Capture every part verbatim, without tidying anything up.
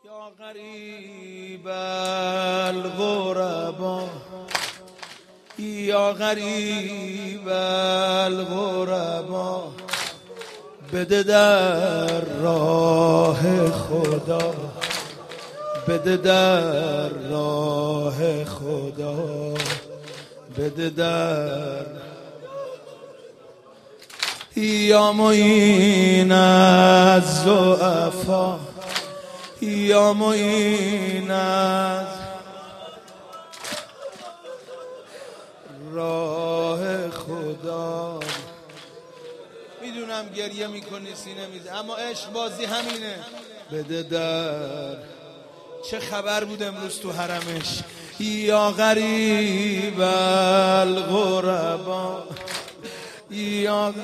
یا غریب الغربا یا غریب الغربا بده در راه خدا، بده در راه خدا، بده در یا معین از ضعفا، یا معین از راه خدا. میدونم گریه میکنی سینه میزه، اما عشق بازی همینه. بده در چه خبر بود امروز تو حرمش. یا غریب الغربا یا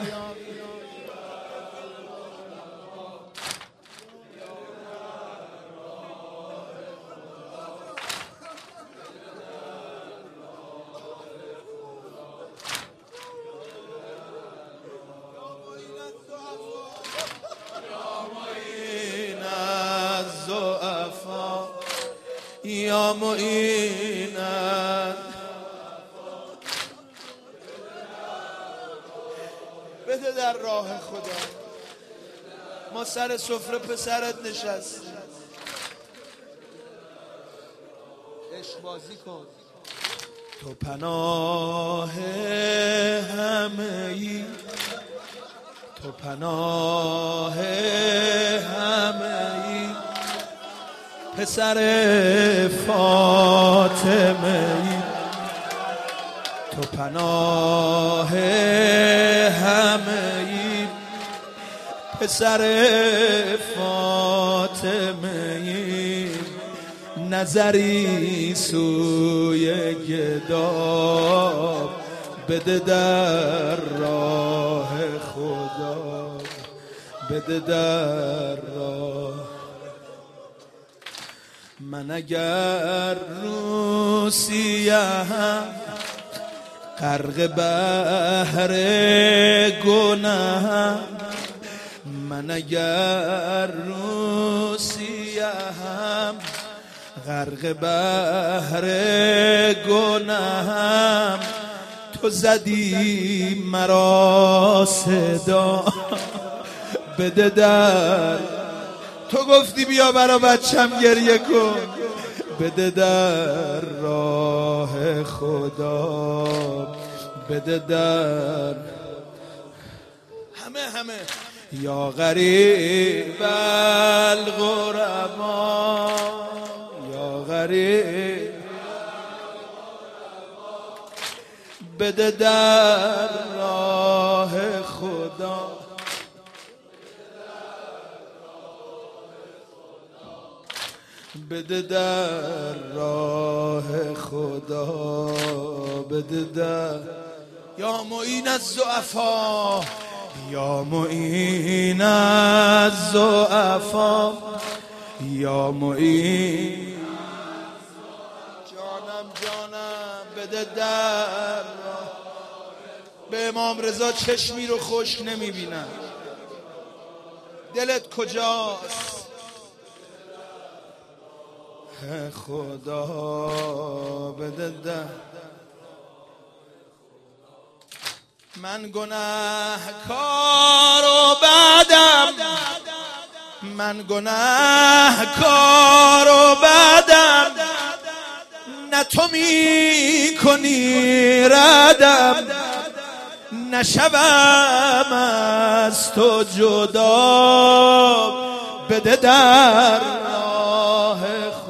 یا معینت بده در راه خدا. ما سر سفره پسرت نشست، عشق بازی کن. تو پناه همه ای، تو پناه همه ای، پسر فاطمه ای. تو پناه همه ای، پسر فاطمه ای. نظری سوی گدا، بده در راه خدا، بده در راه. من اگر رو سیهم غرق بحر گناهم، من اگر رو سیهم غرق بحر گناهم، تو زدی مرا صدا، بده در. تو گفتی بیا برا بچم گریه کن، بده در راه خدا، بده در همه همه. یا غریب الغربا یا غریب بده در راه خدا، بده در راه خدا، بده در. یا معین از ضعفا، یا معین از ضعفا، یا معین جانم جانم بده در. به امام رضا چشمی رو خشک نمیبینم، دلت کجاست؟ خدا بده در. من گناهکار و بدم، من گناهکار و بدم، نه تو می کنی ردم، نشوم از تو جدا، بده در راه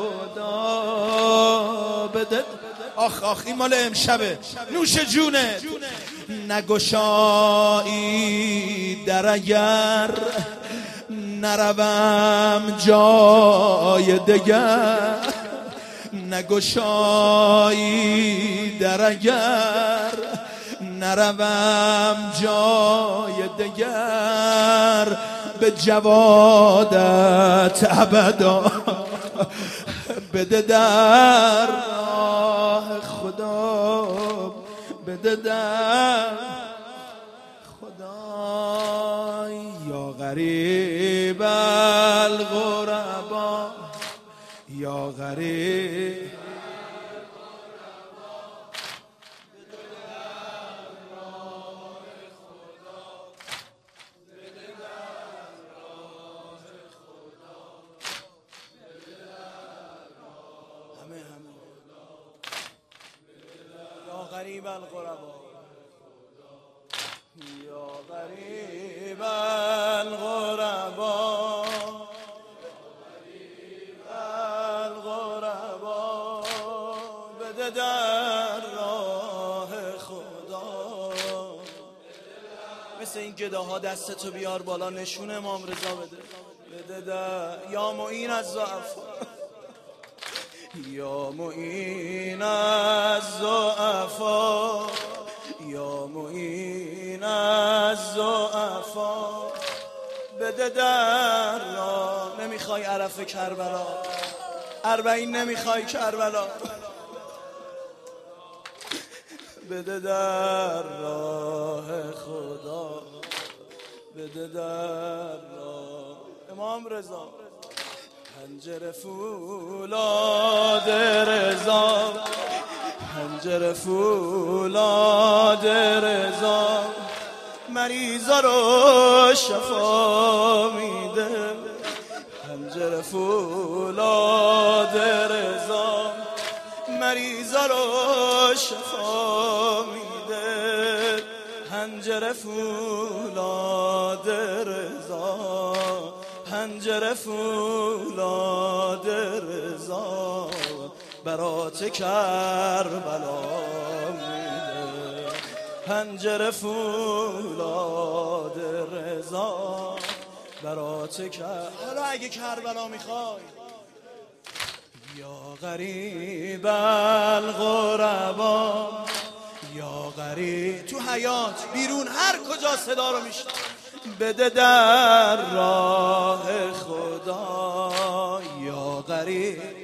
خدا، بده. آخ آخ این مال امشبه، نوش جونه. نگشایی در اگر نروم جای دگر، نگشایی در اگر نروم جای دگر، به جوادت ابدا، بده در راه خدا، بده در خدا. یا غریب الغربا یا غریب یا غریب الغربا یا غریب الغربا الغربا بده در راه خدا. مثل این گداها دستتو بیار بالا نشون امام رضا بده. بده در یا معین از ضعفا یا معین از ضعفا یا معین از ضعفا بده در راه. نمیخوای عرف کربلا اربعین نمیخوای کربلا بده در راه خدا بده در راه امام رضا. پنجره فولاد رضا پنجره فولاد رضا مریضا رو شفا میده. پنجره فولاد رضا مریضا رو شفا میده. پنجره فولاد رضا پنجره فولاد رضا برات کربلا میده. پنجره فولاد رضا برات کربلا. حالا اگه کربلا میخوای یا غریب الغربا یا غریب تو حیات بیرون هر کجا صدا رو میشنوی بده در راه خدا یا غریب